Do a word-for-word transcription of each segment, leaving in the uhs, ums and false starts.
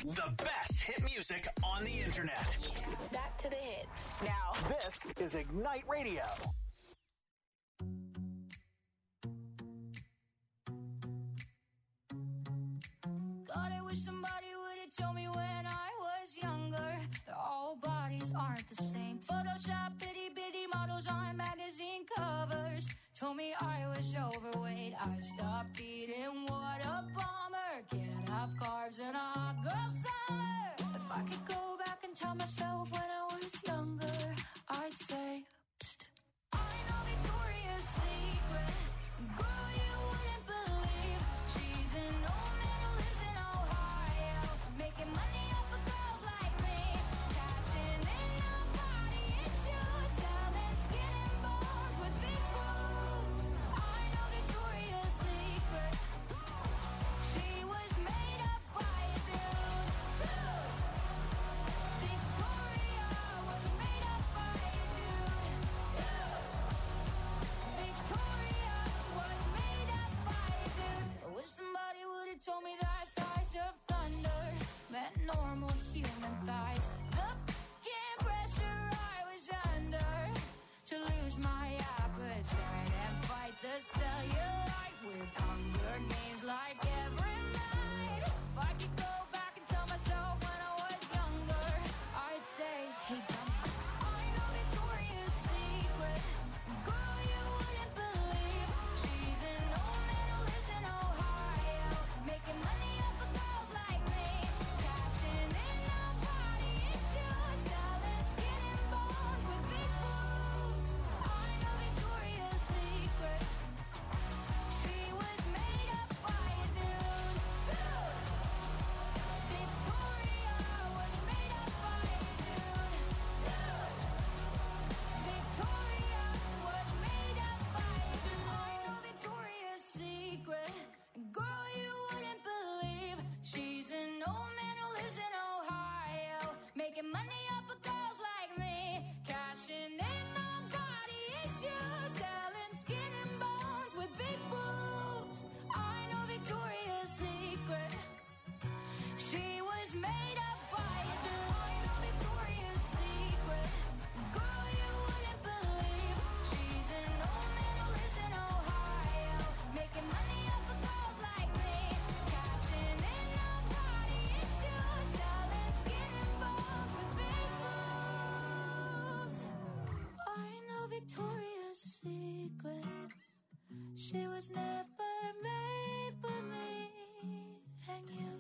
The best hit music on the internet. Back to the hits. Now, this is Ignite Radio. God, I wish somebody would have told me when I was younger that all bodies aren't the same. Photoshop, bitty bitty models on magazine covers told me I was overweight. I stopped eating, what a bummer. Can't have carbs in a hot girl summer. If I could go back and tell myself when I was younger, I'd say, psst, I know Victoria's Secret. Girl, you wouldn't believe she's an old man who lives in Ohio, making money off of girls like me, cashing in on body issues, selling skin and bones with big boobs. I know Victoria's Secret. She was made up by a dude, dude. Victoria was made up by a dude, dude. Victoria was made up by a dude. I wish somebody would have told me that thighs of thunder meant normal human thighs. The f***ing pressure I was under to lose my appetite and fight the cellulite with Hunger Games like every night. If I could go back and tell myself when I was younger, I'd say, hey, dummy, I know Victoria's Secret. Girl, you wouldn't believe she's an old man who lives in Ohio, making money off of girls like me, cashing in on body issues, selling skin and bones with big boobs. I know Victoria's Secret. She was made up by a dude, dude. Victoria was made up by a dude, dude. Victoria was made up by a dude. I know Victoria's Secret. Girl, you wouldn't believe she's an old man who lives in Ohio, making money off of girls like me, cashing in on body issues, selling skin and bones with big boobs. I know Victoria's Secret. She was made up by a dude. I know Victoria's Secret. Girl, you wouldn't believe she's an old man who lives in Ohio, making money off of girls like me, cashing in on body issues, selling skin and bones with big boobs. I know Victoria's Secret. She was never made for me and you.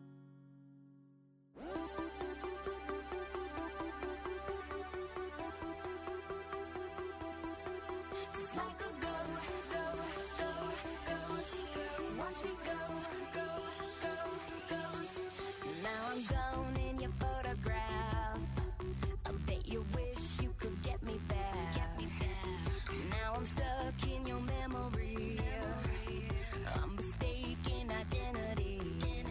Just like a go, go, go, goes, go. Watch me go, go, go, goes. Now I'm gone in your photograph. I bet you wish you could get me back. Now I'm stuck in your memory. I'm mistaken identity.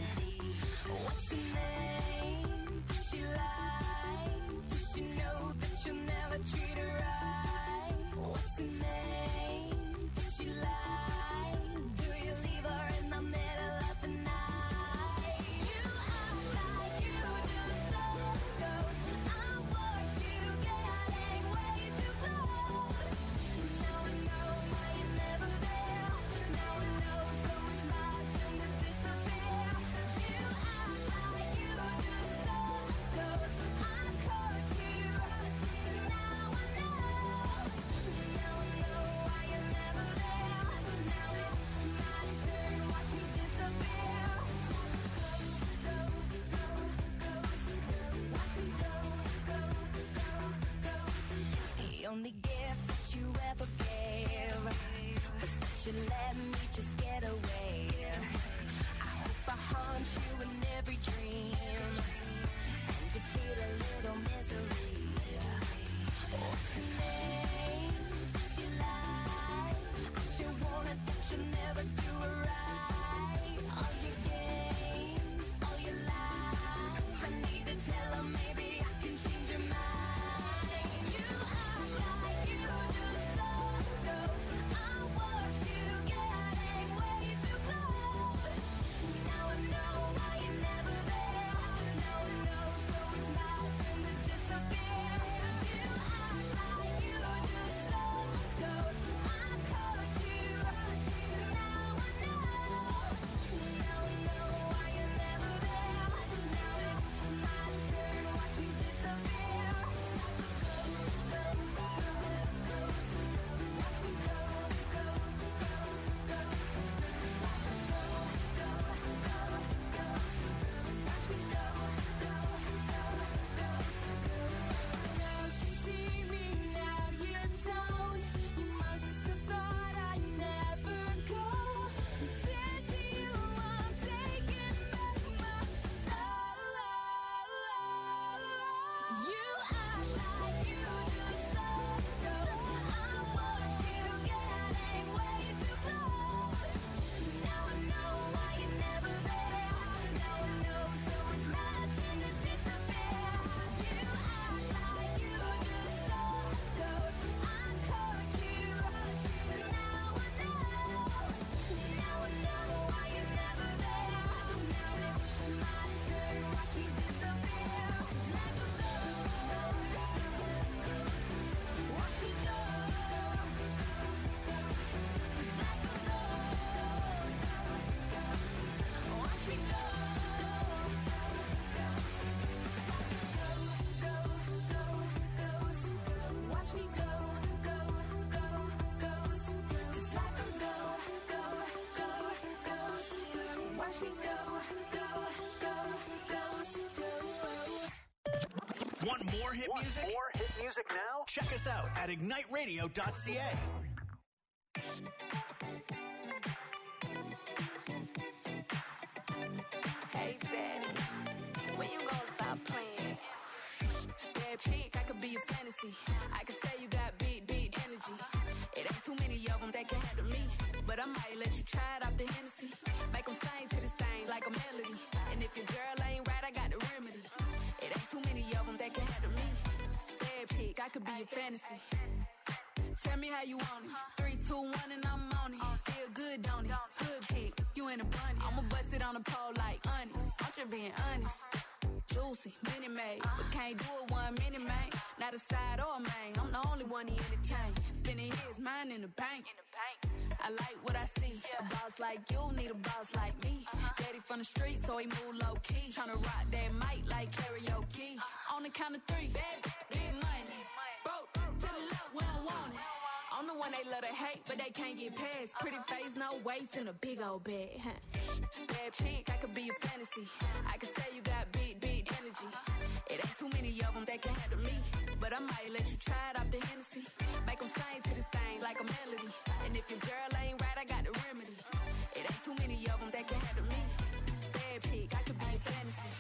What's her name? Does she lie? Does she know that you'll never treat her right? What's her name? Does she lie? Do you leave her in the middle of the night? You act like you just love ghosts. I watch you getting way too close. Now I know why you're never there. Now I know, so it's my turn to disappear. You act like you just love ghosts. I caught you. Now I know. Now I know why you're never there. Now it's my turn. Watch me disappear. Go, go, go, go. Watch me go, go, go, go. The only gift that you ever gave was that you let me just get away. I hope I haunt you in every dream, and you feel a little misery. What's her name? Does she lie? I sure wanted that you'll never do it right. All your games, all your lies. I need to tell her maybe I can change your mind. You act like you just love ghosts. I watch you getting way too close. Now I know why you're never there. more hit Want music? more hit music now? Check us out at ignite radio dot c a. Hey, Daddy, when you gonna stop playing? Bad chick, I could be a fantasy. I could tell you got big, big energy. It ain't too many of them that can handle me. But I might let you try it off the Hennessy. Make them sing to this thing like a melody. And if your girl ain't right, I got the remedy. It ain't too many of them that can handle me. Bad chick, I could be a fantasy. Tell me how you want it. Three, two, one, and I'm on it. Feel good, don't it? Hood chick, you in a bunny. I'ma bust it on the pole like honest. I'm just being honest. Juicy, mini made, but can't do it one minute, man. Not a side or a main. I'm the only one he entertain. Spinning his mind in the bank. I like what I see. A boss like you need a boss like me. Daddy from the street, so he move low key. Tryna rock that mic like karaoke. On the count of three, bad, get money. Broke to the left, we don't want it. I'm the one they love to hate, but they can't get past. Pretty face, no waist, and a big old bag. Bad chick, I could be a fantasy. I could tell you got big, big energy. It ain't too many of them that can handle me. But I might let you try it off the Hennessy. Make them sing to this thing like a melody. And if your girl ain't right, I got the remedy. It ain't too many of them that can handle me. Bad chick, I could be a fantasy.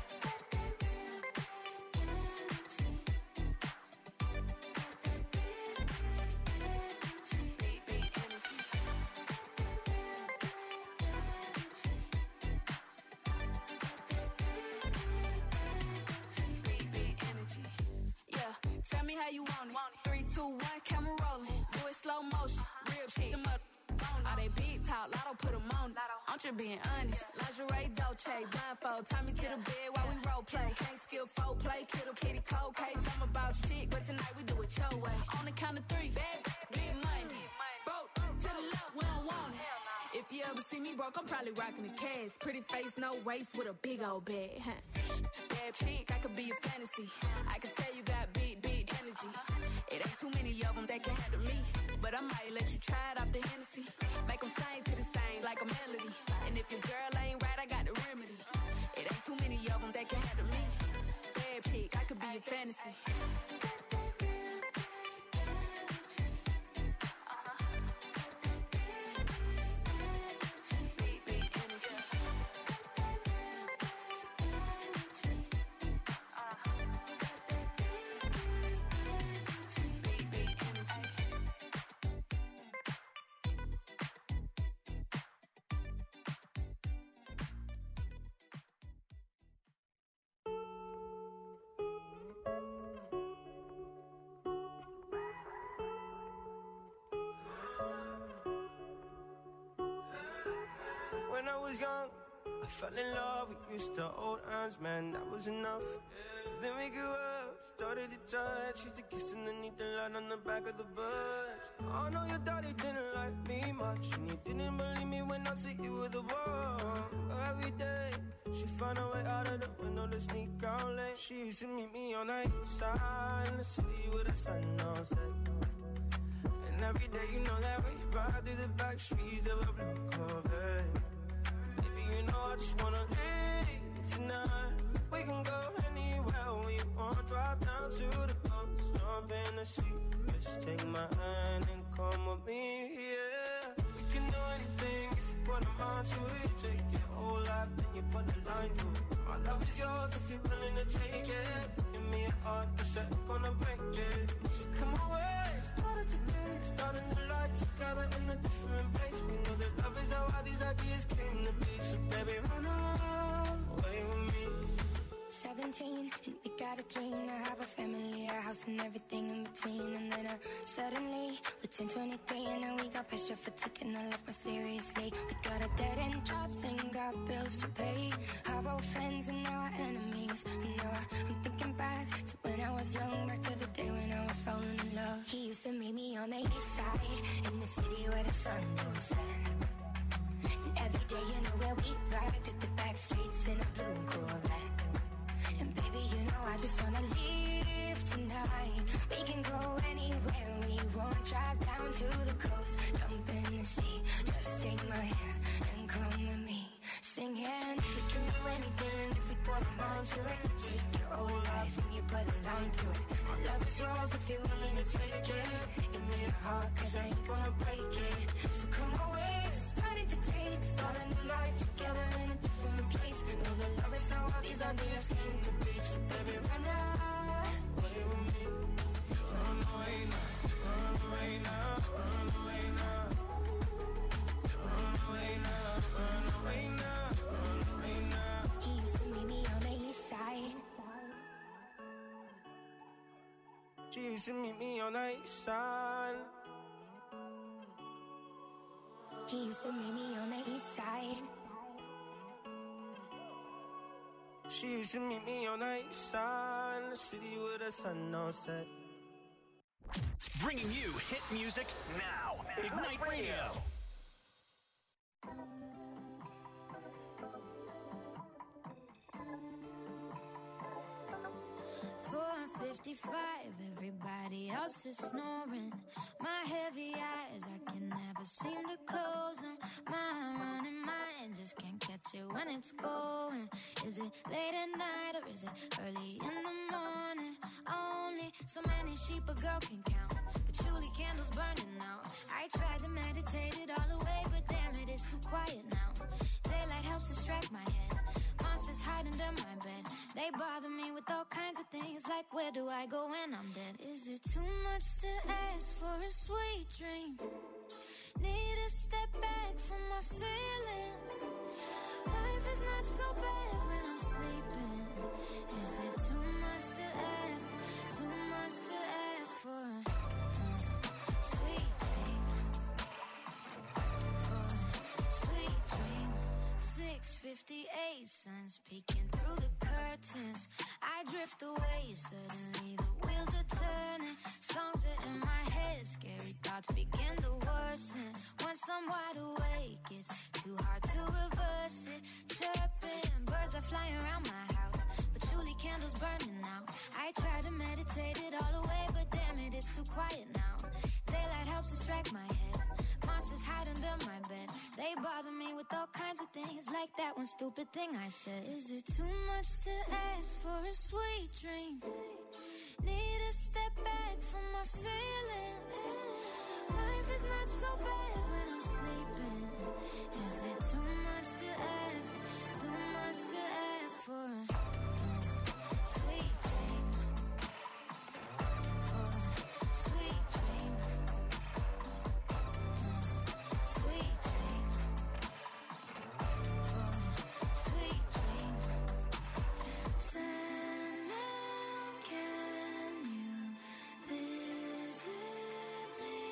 Tell me how you want it. Three, two, one, camera rolling. Do it slow motion. Real chick, them up. All they big talk, Lotto put them on it. I'm just being honest. Lingerie, Dolce, blindfold. Tie me to the bed while we role play. Can't skill folk play, kiddo, kitty, cold case. I'm a boss chick, but tonight we do it your way. On the count of three, bad, get money. Broke to the left, we don't want it. If you ever see me broke, I'm probably rocking a cash. Pretty face, no waist, with a big old bag. Bad chick, I could be a fantasy. I could tell you got big, big energy. It ain't too many of them that can handle me. But I might let you try it off the Hennessy. Make them sing to this thing like a melody. And if your girl ain't right, I got the remedy. It ain't too many of them that can handle me. Bad chick, I could be a fantasy. When I was young, I fell in love. We used to hold hands, man, that was enough. Then we grew up, started to touch. Used to kiss underneath the light on the back of the bus. I know your daddy didn't like me much, and he didn't believe me when I said you were the one. Every day, she found a way out of the window to sneak out late. She used to meet me on the east side in the city with the sun on set. And every day, you know that we ride through the back streets of a blue Corvette. Baby, you know I just wanna leave tonight. We can go anywhere we want. Drive down to the coast, jump in the sea. Just take my hand and come with me, yeah. We can do anything if you put a mind to it. Take your whole life, then you put a line through it. My love is yours if you're willing to take it. Give me a heart, cause I'm gonna break it. So come away, started today, starting the life together in a different place. We know that love is how all these ideas came to be. So baby, run away with me. Seventeen, and we got a dream to have a family, a house and everything in between. And then uh, suddenly, we're ten twenty-three, and now we got pressure for taking our life more seriously. We got a dead end jobs and got bills to pay. Have old friends and now our enemies. And now I, I'm thinking back to when I was young, back to the day when I was falling in love. He used to meet me on the east side, in the city where the sun don't set. And every day, you know where we ride through the back streets in a blue Corvette. And baby, you know I just wanna leave tonight. We can go anywhere we want. Drive down to the coast, jump in the sea. Just take my hand and come with me. Singing, we can do anything if we put our mind to it. Take your whole life and you put a line through it. My love is yours if you're willing to take it. Give me your heart, cause I ain't gonna break it. So come away, starting to taste. Start a new life together in a different place. Know that love is how all these ideas came to be. So baby, run away with me. Run away now, run away now, run away now. Run away now, run away now, run away now. He used to meet me on the east side. She used to meet me on the east side. He used to meet me on the east side. She used to meet me on the east side, in the city with the sun on set. Bringing you hit music now. Ignite Radio. four fifty-five, everybody else is snoring. My heavy eyes, I can never seem to close them. My running mind just can't catch it when it's going. Is it late at night or is it early in the morning? Only so many sheep a girl can count, patchouli candles burning out. I tried to meditate it all away, but damn it, it's too quiet now. Daylight helps distract my head. Monsters hide under my bed. They bother me with all kinds of things, like where do I go when I'm dead? Is it too much to ask for a sweet dream? Need to step back from my feelings. Life is not so bad when I'm sleeping. Is it too much to ask? Too much to ask for a uh, sweet dream? For a sweet dream. six fifty-eight, sun's peeking through the curtains. I drift away, suddenly the wheels are turning. Songs are in my head, scary thoughts begin to worsen. Once I'm wide awake, it's too hard to reverse it. Chirping, birds are flying around my house, patchouli candles burning out. I try to meditate it all away, but damn it, it's too quiet now. Daylight helps distract my head. Monsters hide under my bed. They bother me with all kinds of things, like that one stupid thing I said. Is it too much to ask for a sweet dream? Need to step back from my feelings. Life is not so bad when I'm sleeping. Is it too much to ask? Too much to ask for a uh, sweet dream? For a sweet dream. Sweet dream. For a sweet dream. Sandman, can you visit me?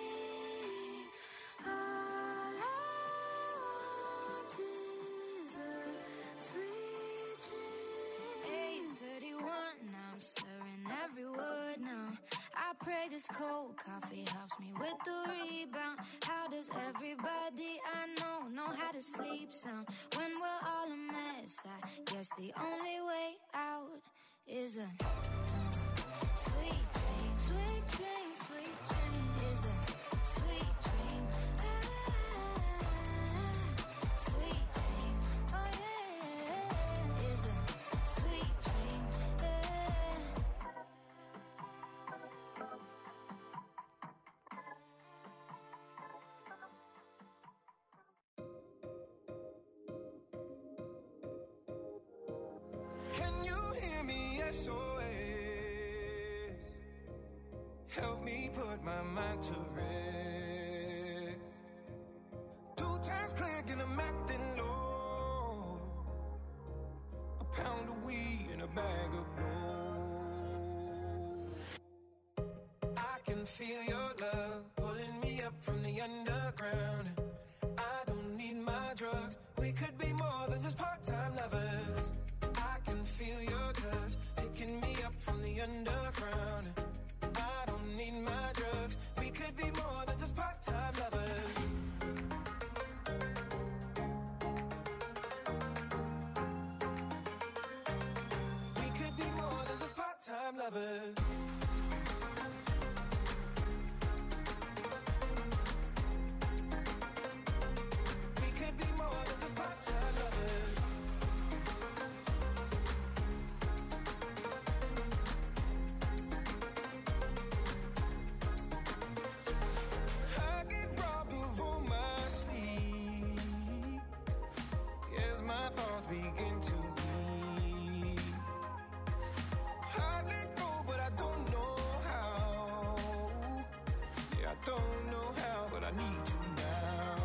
All I want is a sweet dream. eight thirty-one, I'm slurring every word now. I pray this cold coffee helps me with the rebound. How does everybody I know know how to sleep sound? When we're all a mess, I guess the only way out is a uh, sweet dream. Sweet dream, sweet dream is a sweet dream. Ah, sweet dream. Oh yeah, is a sweet dream. Yeah. Can you hear me? S O S. Help me put my mind to rest. Two times clear, and I'm acting low. A pound of weed and a bag of blow. I can feel your love pulling me up from the underground. I don't need my drugs. We could be more than just part-time lovers. I can feel your touch picking me up from the underground. I don't need my drugs. We could be more than just part-time lovers. We could be more than just part-time lovers. We could be more than just part-time. I need you now.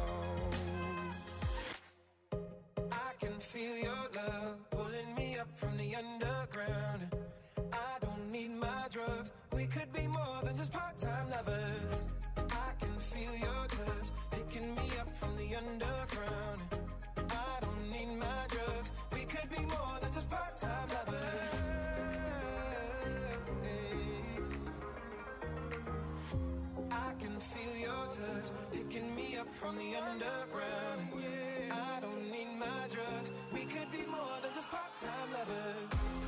I can feel your love pulling me up from the underground. I don't need my drugs. We could be more than just part-time lovers. I can feel your touch picking me up from the underground. I don't need my drugs. We could be more than just part-time lovers. Hey. I can feel your touch picking me up from the underground. Yeah. I don't need my drugs. We could be more than just part-time lovers.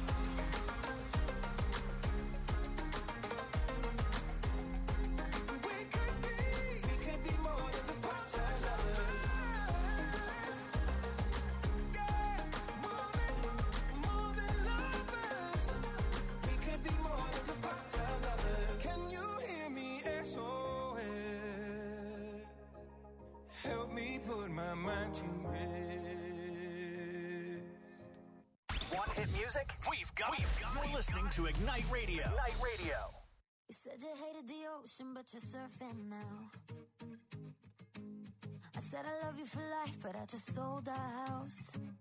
Help me put my mind to rest. Want hit music? We've got it. You're listening to Ignite Radio. Ignite Radio. You said you hated the ocean, but you're surfing now. I said I love you for life, but I just sold our house.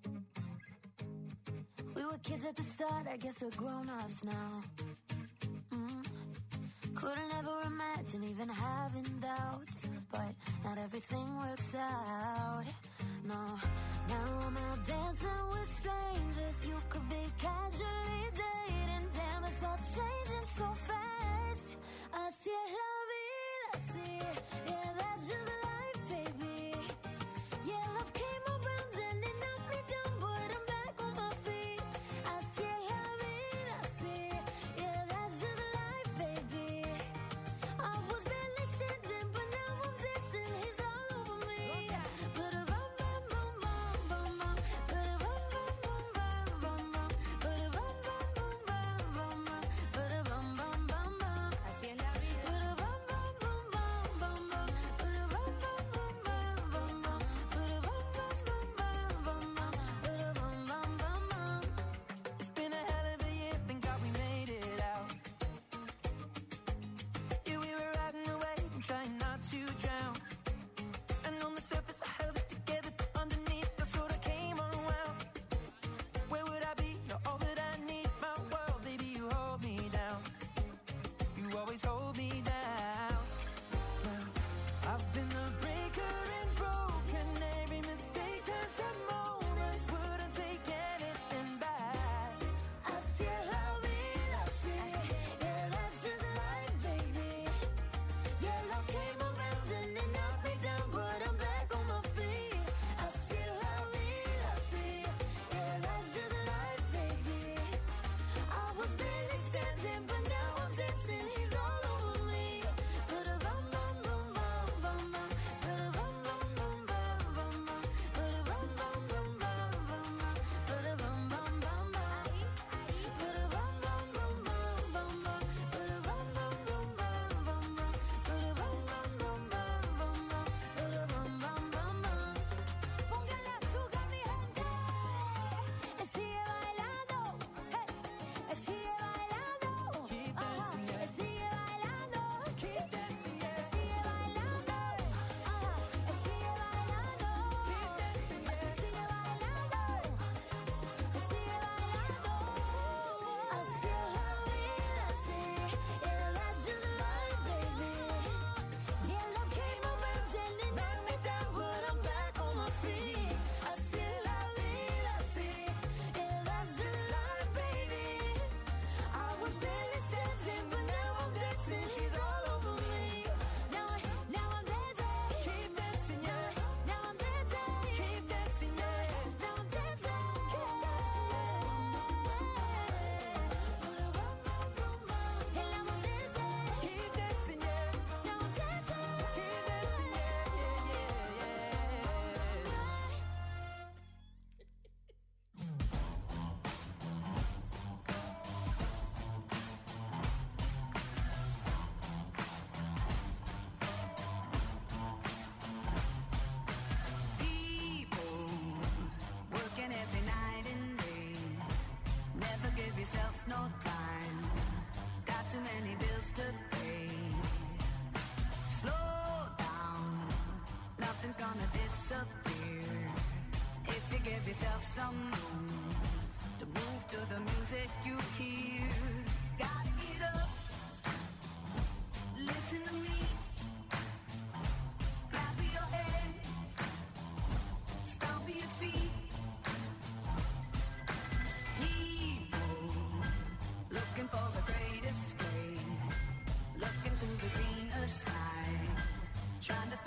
We were kids at the start, I guess we're grown-ups now. Mm. Couldn't ever imagine even having doubts, but not everything works out. No, now I'm out dancing with strangers. You could be casually dating. Damn, it's all changing so fast. Así es la vida, así. Yeah, that's just life, baby. Yeah, love came around and it knocked me down, but I'm back on my feet. Así es la vida, así. Yeah, that's just life, baby. I was barely standing, but now I'm dancing. He's all over me. Ba-da-bum, bum, bum, bum, bum, bum. Ba-da-bum, bum, bum, bum, bum, bum. Ba-da-bum, bum, bum, bum, bum, bum. Ba-da-bum, bum, bum, bum. Así es la vida. Ba-da-bum, bum, bum, bum, bum, bum.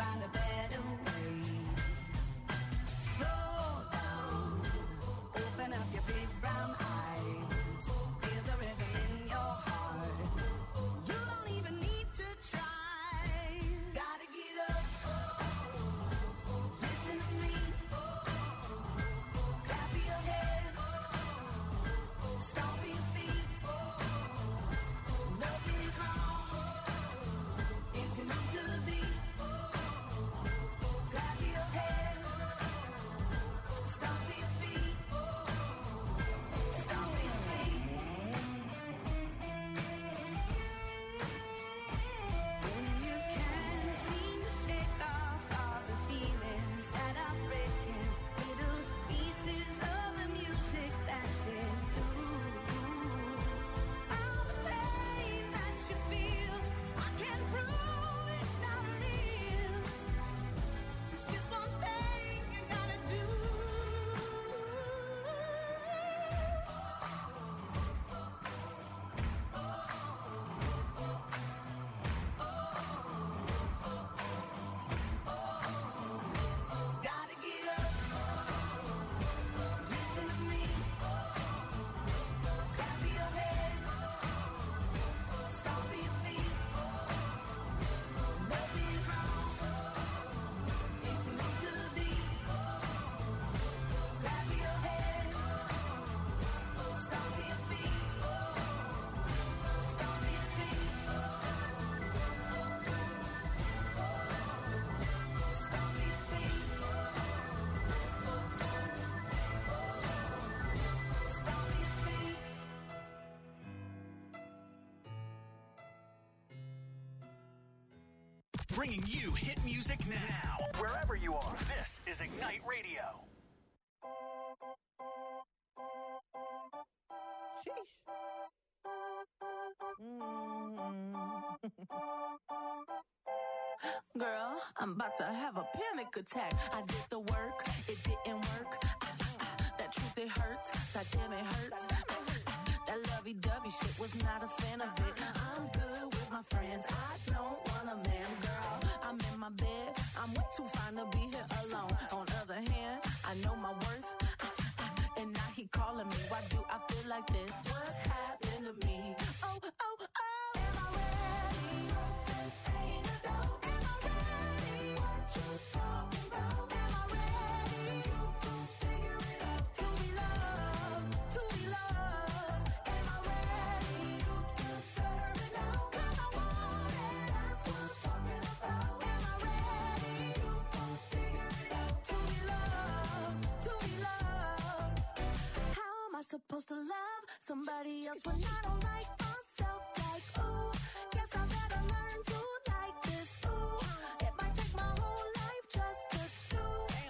find a better way. Slow down, open up your big brown eyes. Feel the rhythm in your heart. You don't even need to try. Gotta get up, listen to me. Clap your hands, stomp your feet. Nothing is wrong if you move to the beat. Clap your hands, stomp your feet. Stomp your feet. When you can't seem to shake off all the feelings that are breaking, little pieces of the music that's in you. All the pain that you feel, I can't prove it's not real. There's just one thing you gotta do. Gotta get up, listen to me. Clap your hands, stomp your feet. Nothing is wrong if you move to the beat. Clap your hands, stomp your feet. Stomp your feet. Stomp your feet. Stomp your feet. Bringing you hit music now. Wherever you are, this is Ignite Radio. Girl, I'm about to have a panic attack. I did the work, it didn't work. Ah, ah, ah, that truth, it hurts. That damn, it hurts. Ah, ah, ah, that lovey-dovey shit, was not a fan of it. I'm good with my friends. I don't want a man, girl. I'm in my bed. I'm way too fine to be here alone. On other hand, I know my worth. Ah, ah, and now he calling me. Why do I feel like this? What's happening to me? Oh, oh, oh. Am I ready? Ain't no doubt. Am I ready? What you talking about? Am I ready? You can figure it out. To be loved, to be loved. Am I ready? You deserve it now. 'Cause I want it. That's what I'm talking about. Am I ready? You can figure it out. To be loved, to be loved. How am I supposed to love somebody else when I don't like myself? Like, ooh, guess I better learn to like this. Ooh, it might take my whole life just to do.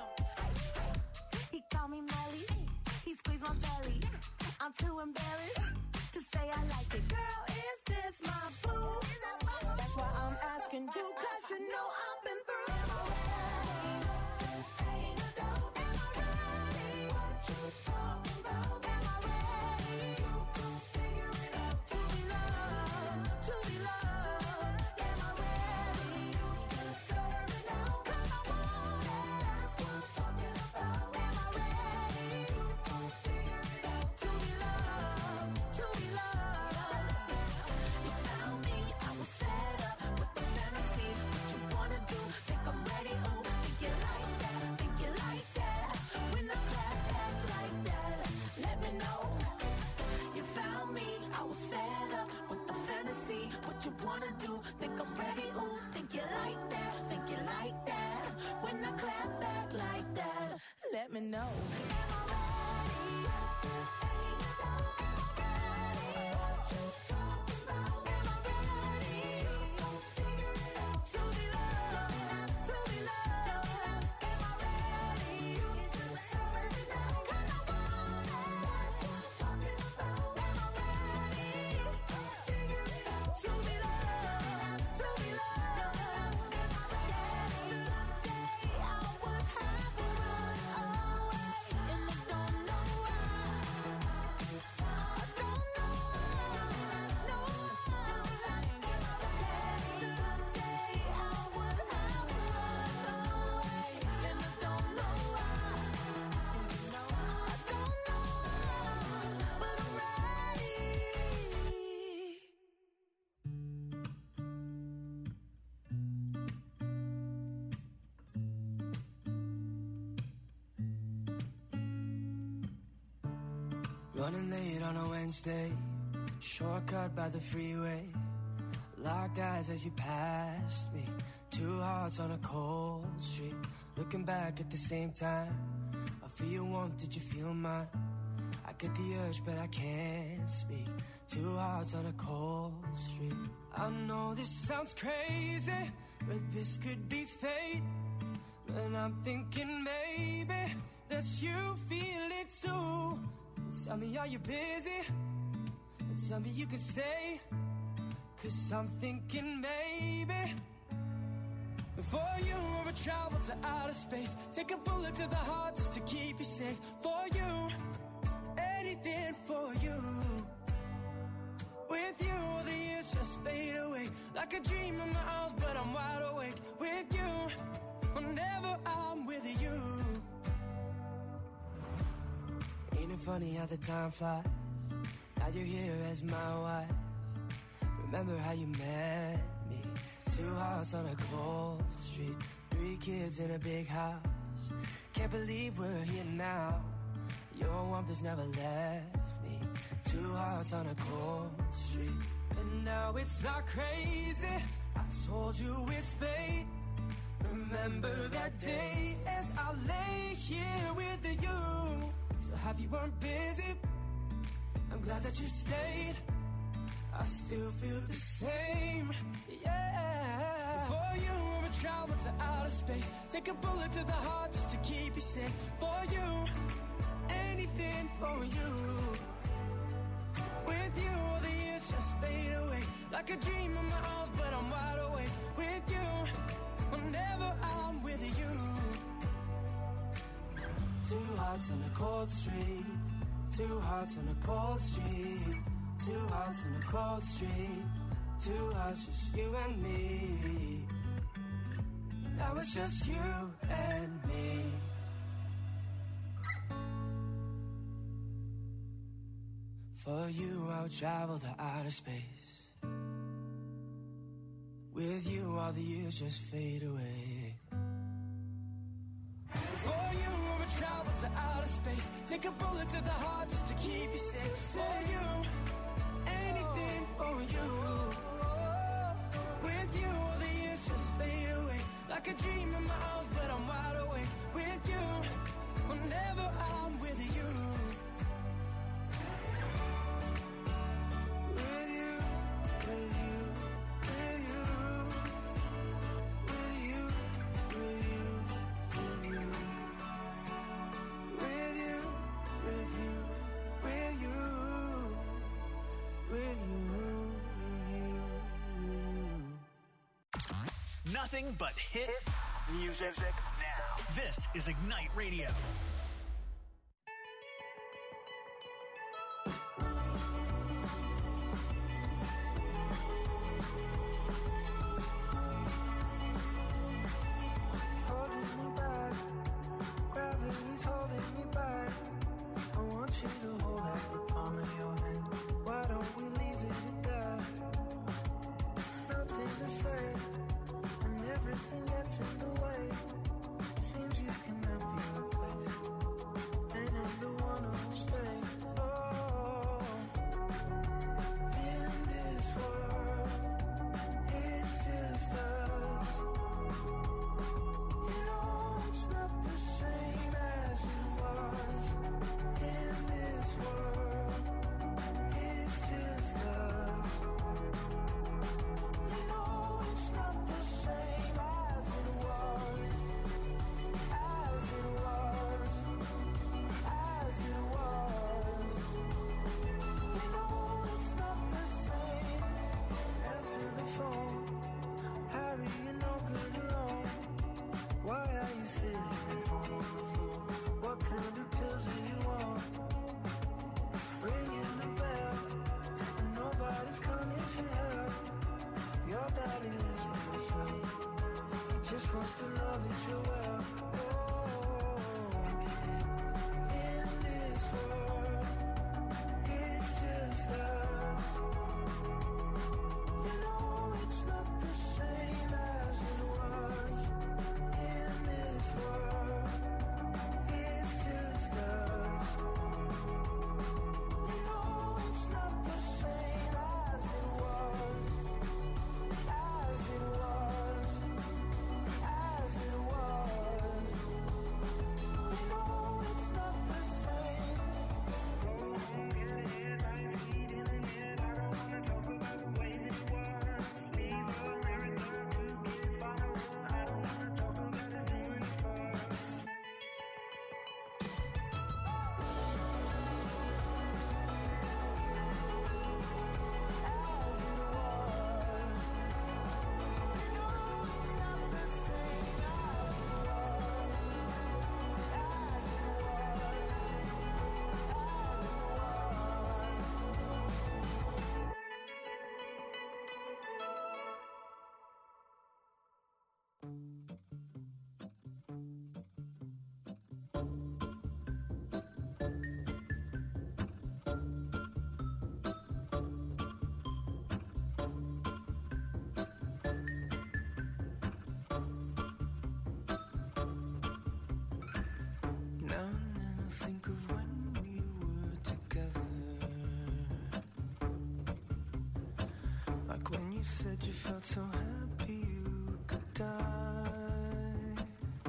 He called me Melly, he squeezed my belly. I'm too embarrassed to say I like it. Girl, is this my boo? That's why I'm asking you, 'cause you know I've been through. Am I ready? Ain't no doubt. Am I ready? What you talking about? Am I ready? You can figure it out. To be loved, to be loved. Am I ready? You deserve it now. 'Cause I want it. That's what I'm talking about. Am I ready? You can figure it out. To be loved, to be loved. You found me, I was fed up with the fantasy. What you wanna do? Think I'm ready? Ooh, think you like that? Think you like that? When I clap back like that, let me know. You found me, I was fed up with the fantasy. What you wanna do? Think I'm ready? Ooh, think you like that? Think you like that? When I clap back like that, let me know. Am I ready? Ain't no doubt. Am I ready? What you talking about? Am I ready? You gon' figure it out. To be loved, to be loved. Am I ready? You deserve it now. 'Cause I want it. That's what I'm talking about. Am I ready? Figure it out. To be loved, to be loved. Am I ready? Yesterday I would have run away. Running late on a Wednesday, shortcut by the freeway. Locked eyes as you passed me. Two hearts on a cold street. Looking back at the same time. I feel your warmth, did you feel mine? I get the urge, but I can't speak. Two hearts on a cold street. I know this sounds crazy, but this could be fate. And I'm thinking maybe that you feel it too. Tell me, are you busy? Tell me you can stay. Cause I'm thinking maybe for you I would travel to outer space. Take a bullet to the heart just to keep you safe. For you, anything for you. With you, the years just fade away. Like a dream in my arms, but I'm wide awake. With you, whenever I'm with you. Ain't it funny how the time flies? Now you're here as my wife. Remember how you met me? Two hearts on a cold street. Three kids in a big house. Can't believe we're here now. Your warmth has never left me. Two hearts on a cold street. And now it's not crazy. I told you it's fate. Remember that day as I lay here with you. So happy you weren't busy. I'm glad that you stayed. I still feel the same, yeah. For you, I would travel to outer space. Take a bullet to the heart just to keep you safe. For you, anything for you. With you, all the years just fade away. Like a dream in my arms, but I'm wide awake. With you, whenever I'm with you. Two hearts on a cold street. Two hearts on a cold street. Two hearts on a cold street. Two hearts, just you and me. Now it's just you and me. For you, I'll travel to outer space. With you, all the years just fade away. For you, I would travel to outer space. Take a bullet to the heart just to keep you safe. For you, anything for you. With you, all the years just fade away. Like a dream in my arms, but I'm wide awake. With you, whenever I'm with you. With you, with you, with you. With you, with you, with you. With you, with you, with you. With you, with you. Nothing but hit music now. This is Ignite Radio. Holding me back, gravity's holding me back. I want you to hold out the palm of your hand. Why don't we leave it at that? Nothing to say, and everything gets in the way. Seems you cannot be replaced, and I'm the one who'll stay. Oh, in this world, it's just us. You know it's not the same as it was. In this world, it's just us. You know it's not the same as it was. As it was. As it was. You know it's not the same. Answer the phone. Harry, you're no good alone. Why are you sitting at home on the floor? What kind of pills do you want? Ringing the bell, and nobody's coming to help. Your daddy lives by himself. He just wants to know that you're well. Oh, in this world, it's just us. You know it's not the same as it was. In this world, it's just us. think of when we were together, like when you said you felt so happy you could die.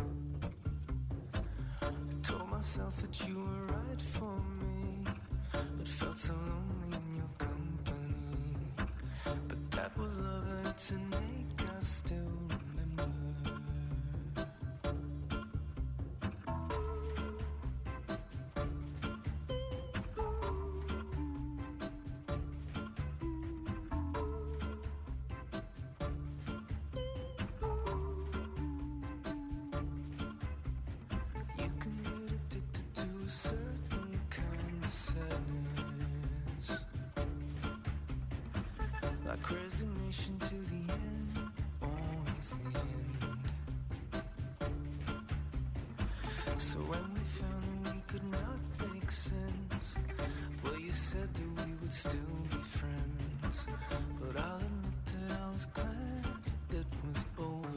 I told myself that you were right for me, but felt so lonely in your company. But that was love and it's innate, I still remember. Like resignation to the end, always the end. So when we found that we could not make sense, well, you said that we would still be friends. But I'll admit that I was glad it was over.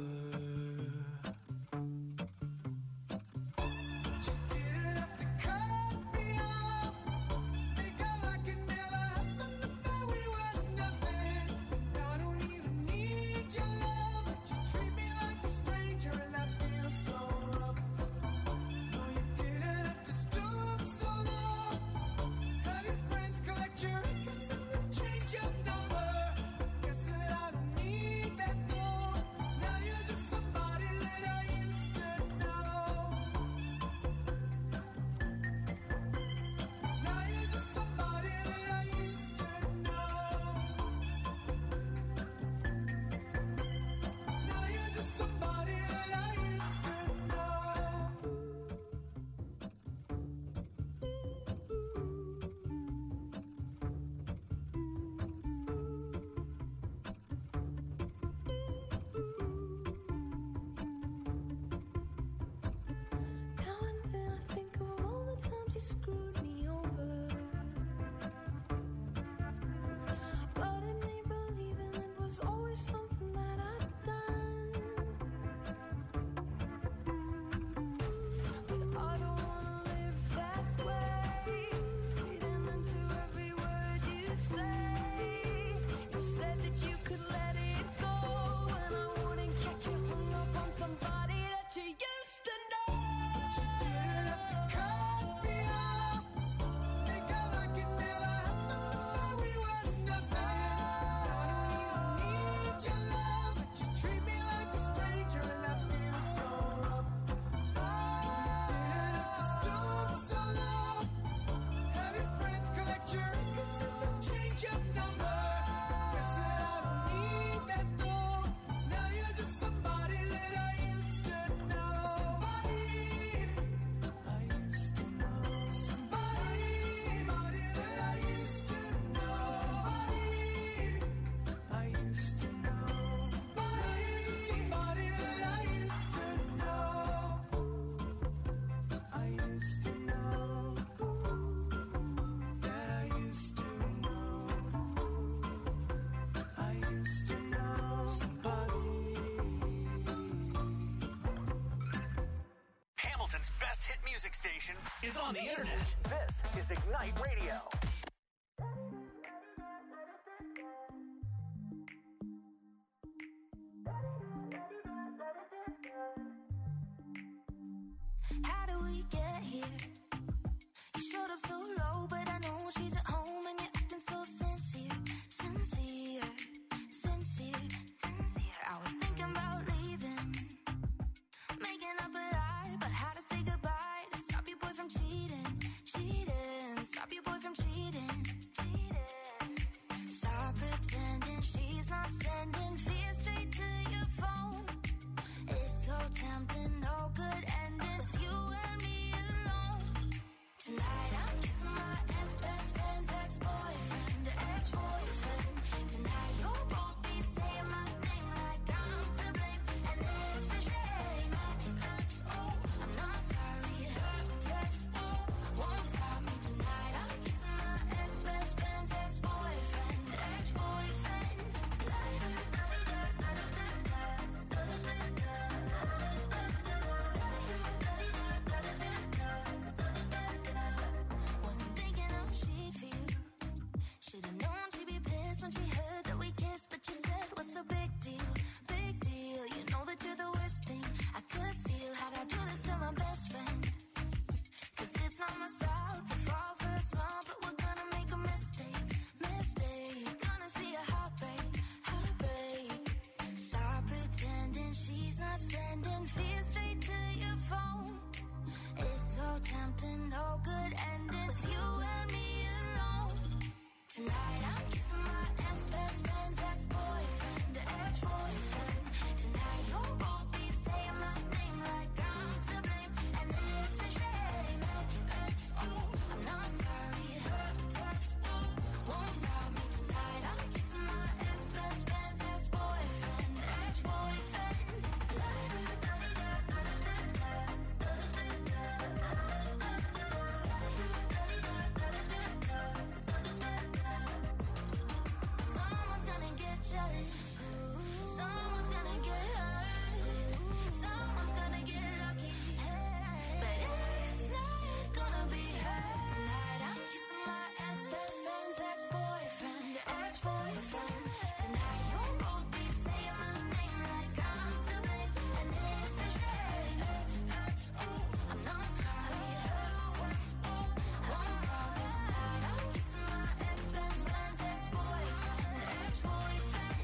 Station is on the internet. This is Ignite Radio. How do we get here? You showed up so low, but I know she's at home and you're acting so sincere, sincere, sincere. I was thinking about leaving, making up a lie, but how to say goodbye. Stop your boy from cheating, cheating. Stop your boy from cheating. Stop pretending she's not sending fear straight to your phone. It's so tempting, no good ending with you and me alone. Tonight I'm kissing my ex-best friend's ex-boyfriend, ex-boyfriend. Tonight you'll both be saying my name like I'm to blame, and it's a shame. Oh, I'm not sorry. Won't stop me tonight. I'm kissing my ex-best friend's ex-boyfriend, ex-boyfriend. something no good ending with you and me alone. Tonight I'm kissing my ex-best friend's ex-boyfriend, the ex-boyfriend. Tonight you'll both be saying my name like I'm to blame, and it's a shame. I'm not sorry, won't stop me tonight. I'm kissing my ex-best friend's ex-boyfriend, ex-boyfriend. Someone's gonna get jealous. Someone's gonna get hurt. Someone's gonna get lucky. But it's not gonna be her. Tonight I'm kissing my ex-best friend's ex-boyfriend, ex-boyfriend. Tonight you'll both be saying my name like I'm to blame, and it's a shame. I'm not sorry. Won't stop me tonight. I'm kissing my ex-best friend's ex-boyfriend, ex-boyfriend.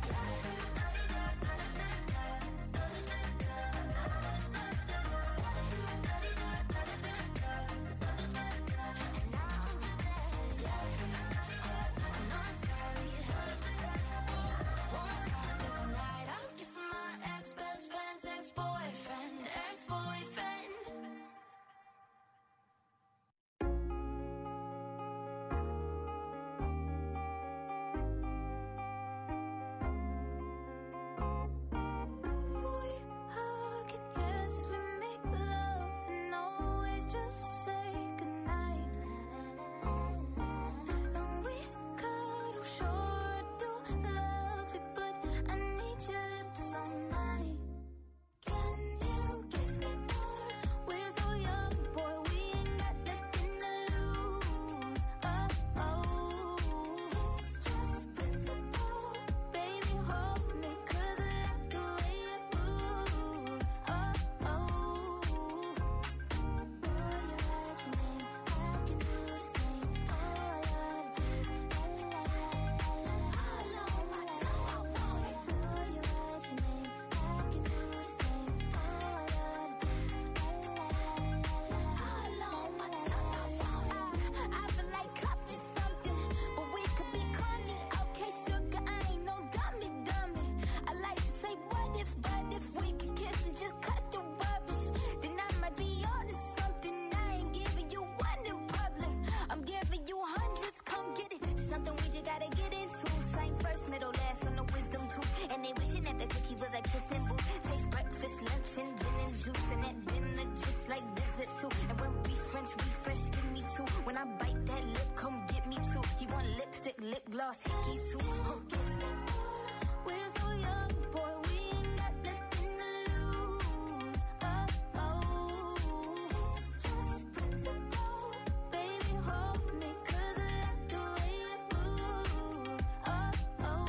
Gloss hickeys too. We're so young, boy, we ain't got nothing to lose. Oh, oh, it's just principle. Baby, hold me, 'cause I like the way you move. Oh, oh,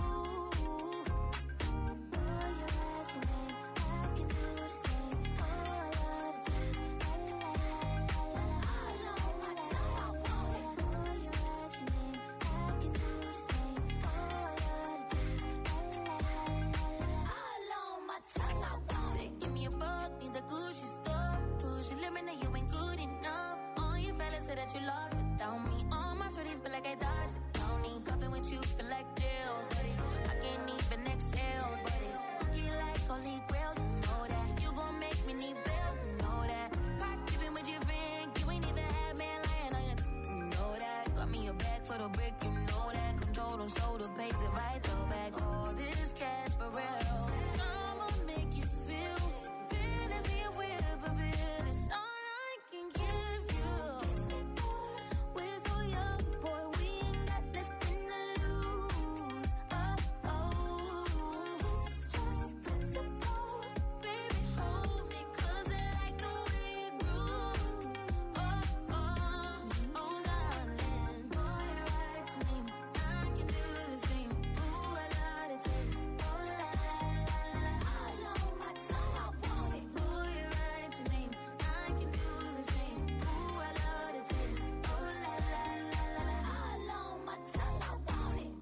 boy, you write your name, I can do the same. Oh, I love the taste. La, la, la, la, la, la. All on my tongue, I want it. Boy, you write your name, I can do the same. Oh, I love the taste. La, la, la, la, la, la. All on my tongue, I want it. Give me a buck, need the Gucci store. Push your limit, now you ain't good enough. All you fellas say that you lost without me. All my shorties feel like I dodged it. Don't need coffee with you, feel like jail, buddy. I can't even exhale, buddy. Cookie like holy grail, you know that. You gon' make me need bail, you know that. Caught keeping with your friend, you ain't even had man lying on you, you know that. Got me a bag for the brick, you know that. Control them, so the pays it right, though back. All this cash for real. I'ma make you feel fantasy and weird, but it's all I can give you. We're so young, boy, we ain't got nothing to lose. Oh, oh, it's just principle. Baby, hold me, 'cause I like the way you groove. Oh, oh, oh, darling. Boy, you write your name, I can do the same. Ooh, I love the taste. Oh, la, la, la, la, la. All on my tongue, I want it. Boy, you write your name, I can do the same. Ooh, I love the taste. Oh, la, la, la, la, la. All on my tongue, I want it.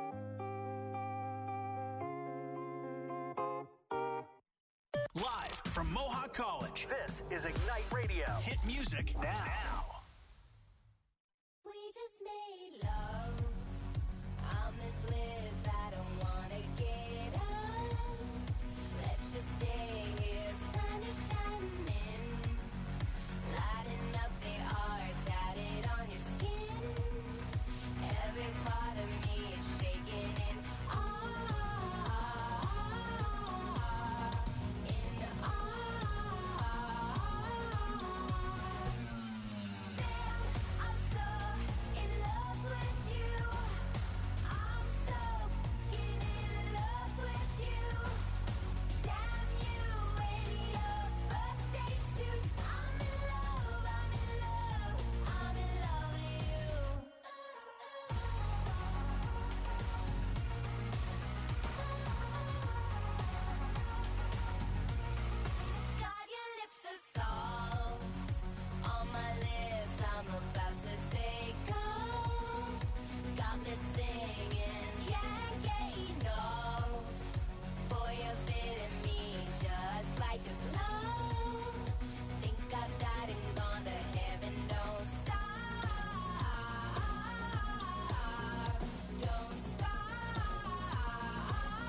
Live from Mohawk College. This is Ignite Radio. Hit music now. now. We just made love. I'm in bliss. I don't wanna get up. Let's just stay here. Sun is shining, lighting up the art tatted on your skin. Every part of me is shaking in awe, in awe. Damn, I'm so in love with you. I'm so in love with you. Damn you in your birthday suit. I'm in love, I'm in love, I'm in love with you. God, your lips are soft on my lips. I'm about to take off. Got me singing, can't get enough. Boy, you're fitting me just like a glove. Think I've died and gone to heaven. Don't stop, don't stop.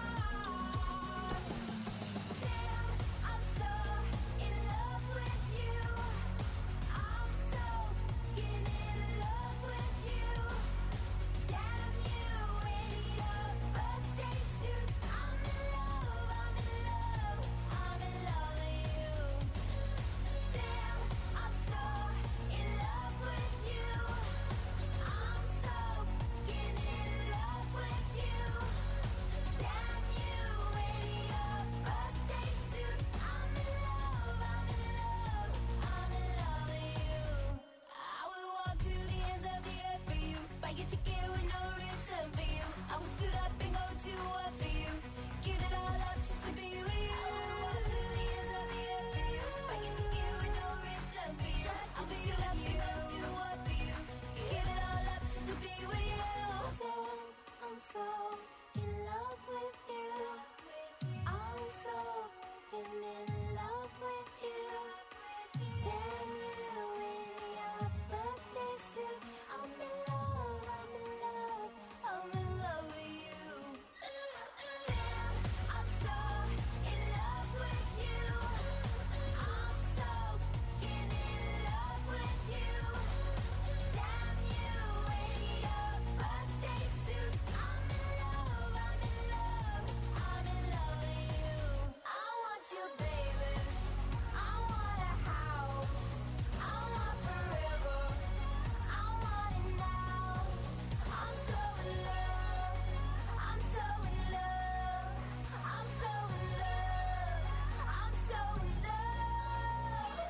Damn, I'm so in love with you. I'm so in love with you. Damn you in your birthday suit. I'm in love, I'm in love, I'm in love with you. Damn, I'm so in love with you. I'm so in love with you. Damn you in your birthday suit. I'm in love, I'm in love, I'm in love with you. I will walk to the ends of the earth for you. Buy your ticket with no return for you. I will stood up and go to war for you. Give it all up just to be with you. I will walk to the ends of the earth for you. Buy your ticket with no return for you. I will stood up and go to war for you. Give it all up just to be with you. Damn, I'm so in love with you. I'm so in love with you. Damn you in your birthday suit. I'm in love, I'm in love, I'm in love with you. Damn, I'm so in love with you. I'm so in love with you. Damn you in your birthday suit. I'm in love, I'm in love, I'm in love with you. I want you, babies. I want a house. I want forever. I want it now. I'm so in love. I'm so in love. I'm so in love. I'm so in love.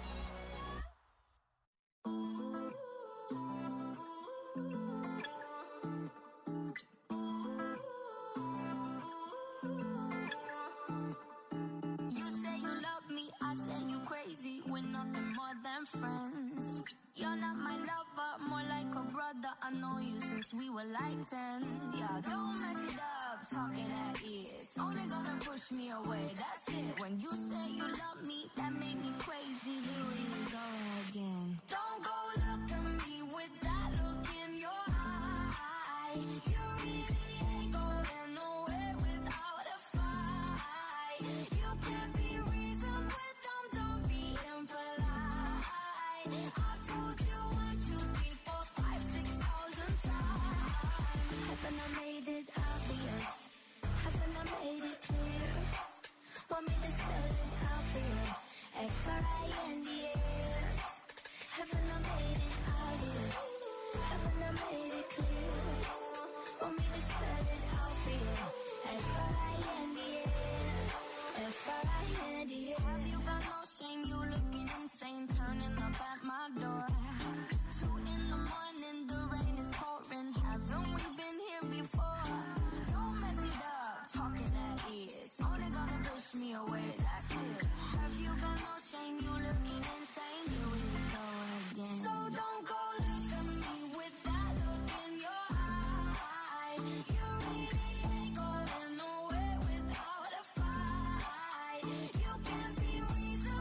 You say you love me, I say you crazy. We're nothing more than friends. You're not my lover, more like a brother. I know you since we were like ten. Yeah, don't mess it up, talking at ears. Only gonna push me away, that's it. When you say you love me, that made me crazy. Here we go again. Don't go look at me with that look in your eye. You really ain't going nowhere without a fight. You can't be reasoned with them, don't be impolite. I've told you one, two, three, four, five, six thousand times. Haven't I made it obvious? Haven't I made it clear? Want me to spell it out for you? F R I N D S. Haven't I made it obvious? Haven't I made it clear? Want me to spell it out for you? F R I N D S. F R I N D S. Have you got no shame? You looking insane, turning up at my door. It's two in the morning, the rain is pouring. Haven't we been here before? Don't mess it up, talking at ears. Only gonna push me away, that's it. Have you got no shame? You looking insane. Here we go again. So don't go look at me with that look in your eye. You really ain't going nowhere without a fight. You can't be reasoned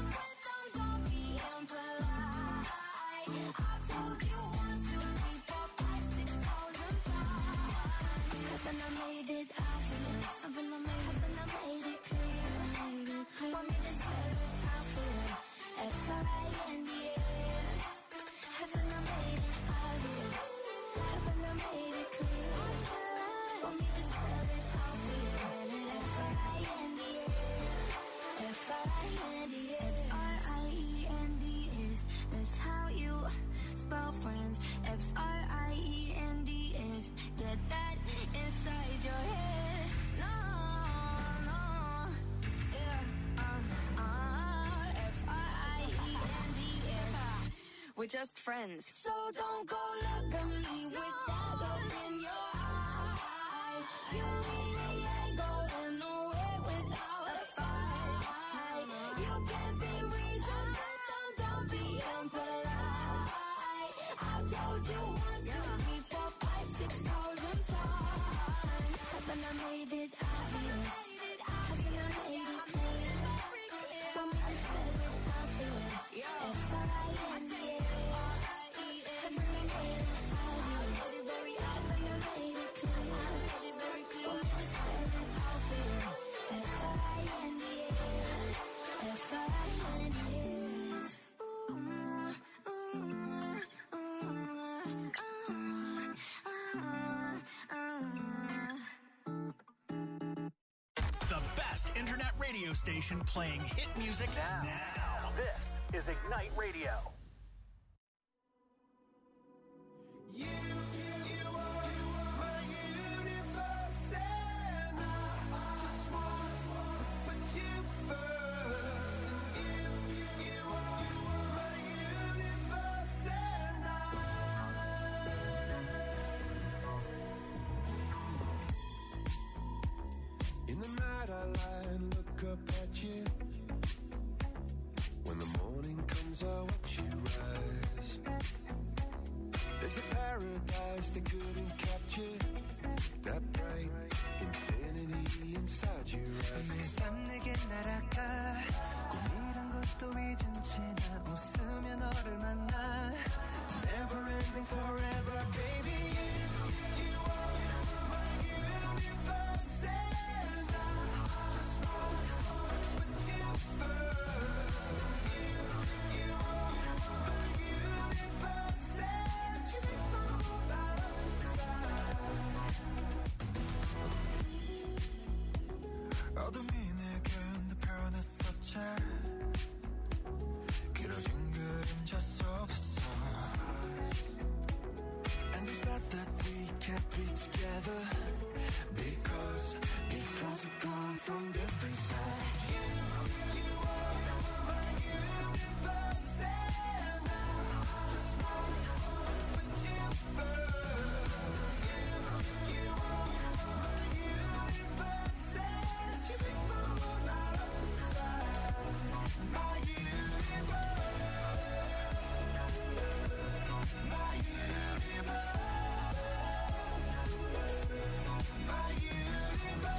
We're just friends. So don't go look at me with that look in your eye. You really ain't going nowhere without a fight. You can be reasoned, but don't, don't be impolite. I've told you one, two, three, four, five, six thousand times. Haven't I made it obvious? Haven't I made it clear? For me to spell it, I feel it. F R I N D S. The best internet radio station playing hit music now. now. This is Ignite Radio. You, you are my universe, and I just want to put you first. And you, you are my universe, and I. In the night I lie and look up at you. When the morning comes, I watch you rise. There's a paradise they couldn't capture. That bright infinity inside your eyes. 매일 밤 내게 날아가. 꿈이란 것도 잊은 채 나 웃으며 너를 만나. Never ending forever, baby. You, you are my universe, and I just want to put you first. You, you are my universe, and you make my whole life inside. 어둠이 내게 내 변했었지. 길어진 그림자 속에서. And the fact that we can't be together because because we're gone from different sides. You, you are my universe, and I just want to put you first. You, you are my universe, and you make my whole life inside. My universe, my universe. My universe.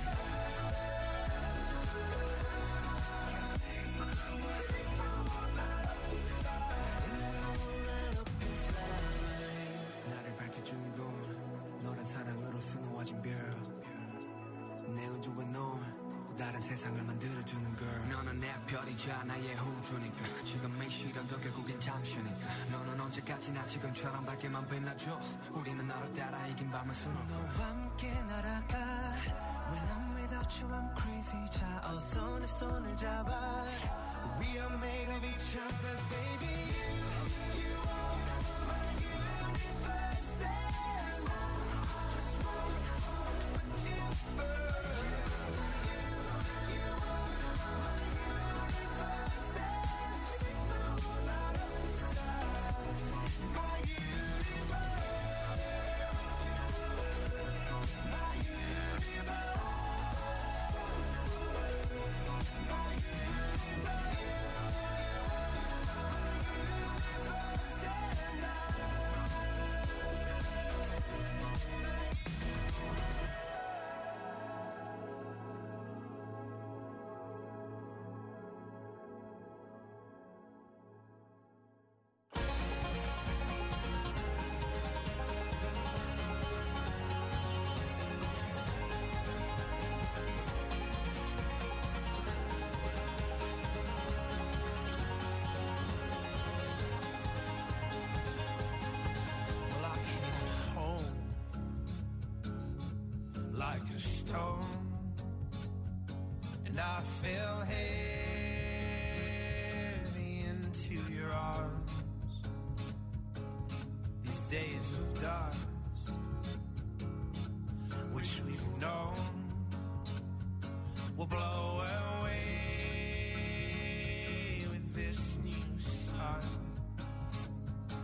나를 밝혀주는 건 너란 사랑으로 수놓아진 별. 내 우주에 넌 또 다른 세상을 만들어주는 걸. 너는 내 별이자 나의 우주니까. 지금의 시련도 결국엔 잠시니까. 너는 언제까지나 지금처럼 밝게만 빛나줘. 우리는 너를 따라 이긴 밤을 수놓아. 너와 함께 날아가. When I'm without you I'm crazy. 자 어서 내 손을 잡아. We are made of each other, baby. You, you are my universe, and I just want to put you first. You, you are my universe, and you make my whole life inside. My universe, my universe. Like a stone, and I fell heavy into your arms. These days of dark, which we've known, will blow away with this new sun.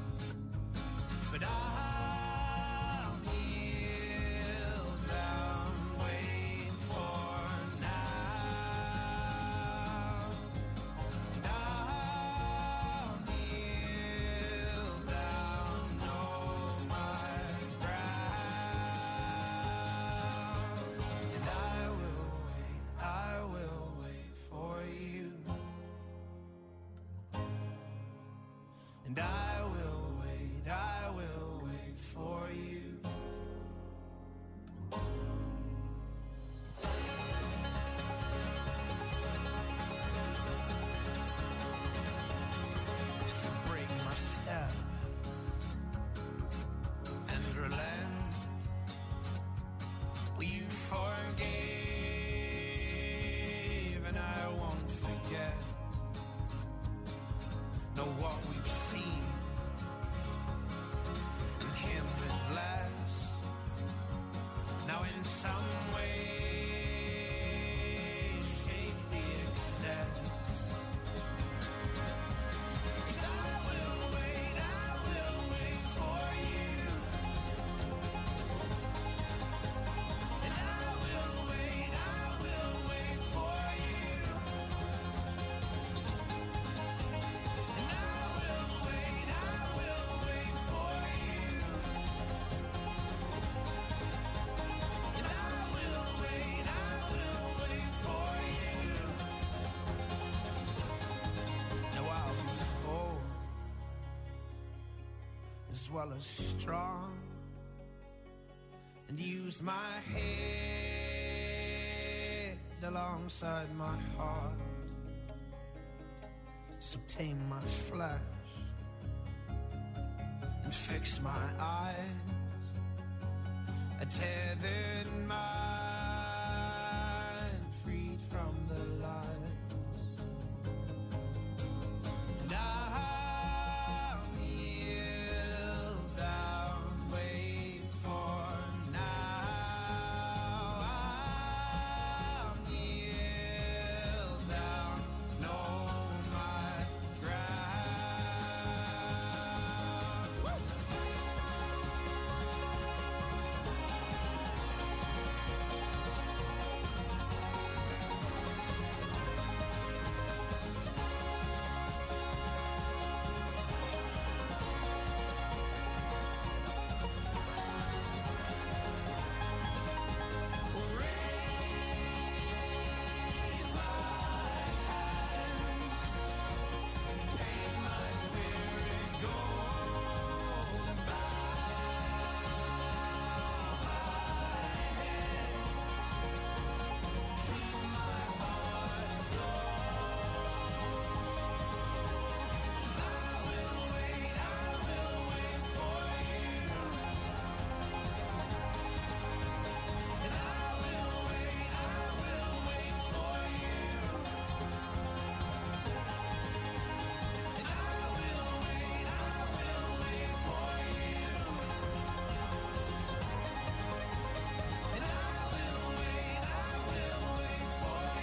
And I will wait, I will wait for you. So break my step and relent. Will you forgive and I won't forget? Know what we've seen and him with less. Now in some way shake the excess. 'Cause I will wait, I will wait for you. And I will wait, I will wait for you. And I will wait, I will wait for you. And I will wait, I will wait for you. Now I'll be bold as well as strong, and use my head alongside my heart. So tame my flesh fix my eyes, I tethered my